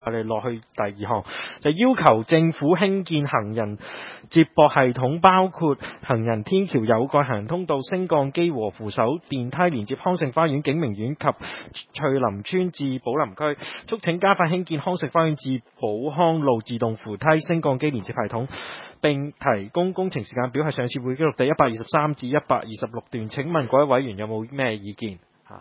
我哋落去第二項，就要求政府興建行人接駁系統，包括行人天橋、有蓋行人通道、升降機和扶手電梯，連接康盛花園、景明苑及翠林村至寶林區。促請加快興建康盛花園至寶康路自動扶梯升降機連接系統，並提供工程時間表，係上次會記錄第123至126段。請問各位委員有冇咩意見？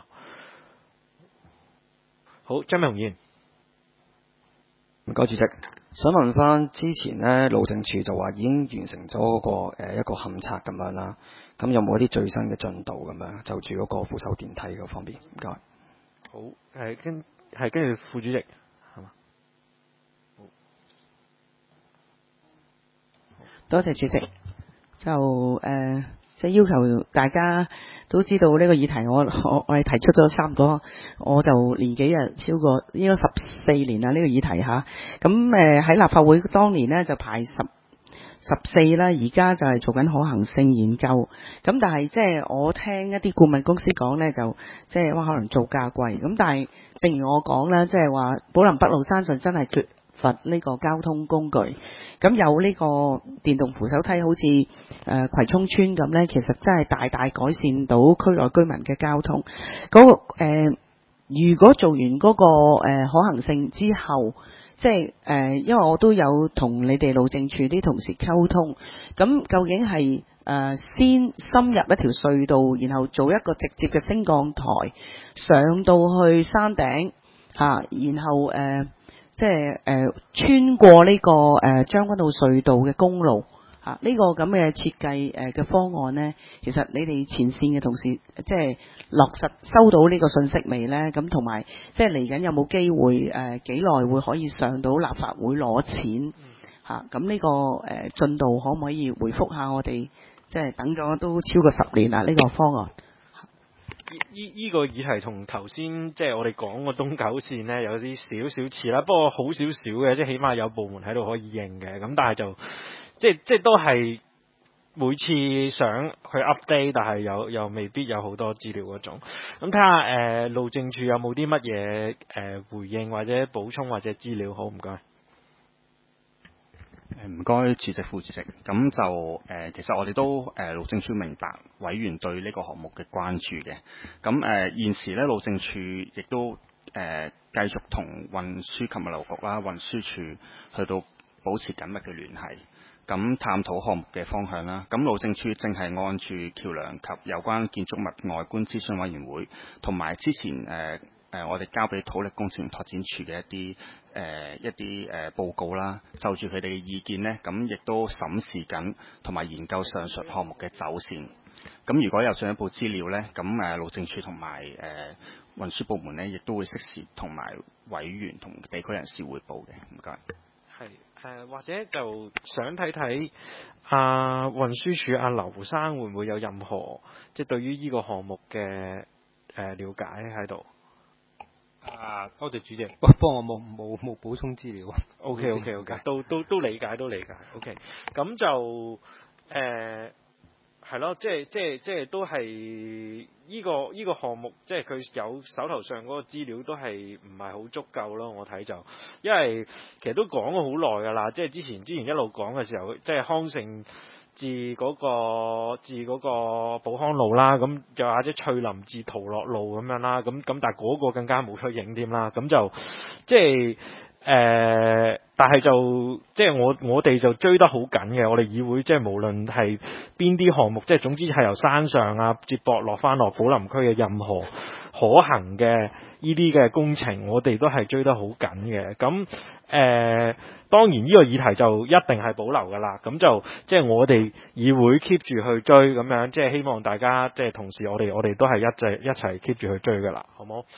好，張美雄議員。 唔該，主席，想問翻之前呢，路政署就話已經完成咗一個勘測咁樣啦，咁有冇一啲最新嘅進度咁樣？就住嗰個扶手電梯嗰方面，唔該。 好，跟住副主席係嘛？ 多謝主席。即係要求大家都知道呢個議題，我哋提出咗差唔多，我就年紀超過應該14年啦呢個議題嚇。咁喺立法會當年呢就排14啦，而家就係做緊可行性研究。咁但係即係我聽一啲顧問公司講呢，就即係話可能造價貴。咁但係正如我講啦，即係話寶林北路山上真係缺乏呢個交通工具。咁有呢個電動扶手梯，好似葵涌村咁呢，其實真係大大改善到區內居民嘅交通。如果做完嗰個可行性之後，即係因為我都有同你哋路政署啲同事溝通，咁究竟係先深入一條隧道，然後做一個直接嘅升降台上到去山頂然後即係穿過呢個將軍澳隧道嘅公路呢個咁嘅設計嘅方案呢，其實你哋前線嘅同事即係落實收到呢個信息未呢？咁同埋即係嚟緊有冇機會幾耐會可以上到立法會攞錢咁呢個進度可唔可以回覆下我哋？即係等咗都超過10年啦，呢個方案。 呢個議題同頭先即係我哋講個東九線呢有啲少少似啦，不過好少少嘅，即係起碼有部門喺度可以應嘅。咁但係就即係都係每次想去 update， 但係又未必有好多資料嗰種。咁睇下路政署有冇啲乜嘢回應或者補充或者資料，好唔該。 唔該，主席、副主席。咁就其實我哋都路政署明白委員對呢個項目嘅關注嘅。咁現時咧，路政署亦都繼續同運輸及物流局啦、運輸署去到保持緊密嘅聯繫，咁探討項目嘅方向啦。咁路政署正係按住橋梁及有關建築物外觀諮詢委員會，同埋之前我哋交俾土力工程拓展處嘅一啲報告啦，就住佢哋嘅意見呢，咁亦都審視緊同埋研究上述項目嘅走線。咁如果有進一步資料呢，咁路政署同埋運輸部門呢，亦都會適時同埋委員同地區人士匯報嘅。唔該。 係或者就想睇睇運輸署劉生會唔會有任何即係對於呢個項目嘅了解喺度？ 多謝主席。不過我冇補充資料。 OK， 都理解。OK， 咁就係咯，即係都係呢個項目，即係佢有手頭上嗰個資料都係唔係好足夠咯。我睇就，因為其實都講咗好耐㗎啦，即係之前一路講嘅時候，即係康盛至嗰個寶康路啦，咁又或者翠林至陶樂路咁樣啦，咁但係嗰個更加冇出影添啦，咁就即係但係就即係我哋就追得好緊嘅，我哋議會即係無論係邊啲項目，即係總之係由山上接駁落翻落寶林區嘅任何可行嘅呢啲嘅工程，我哋都係追得好緊嘅。咁當然呢個議題就一定係保留㗎啦。咁就即係我哋議會 keep 住去追咁樣，即係希望大家即係同時我哋都係一齊 keep 住去追㗎啦，好冇？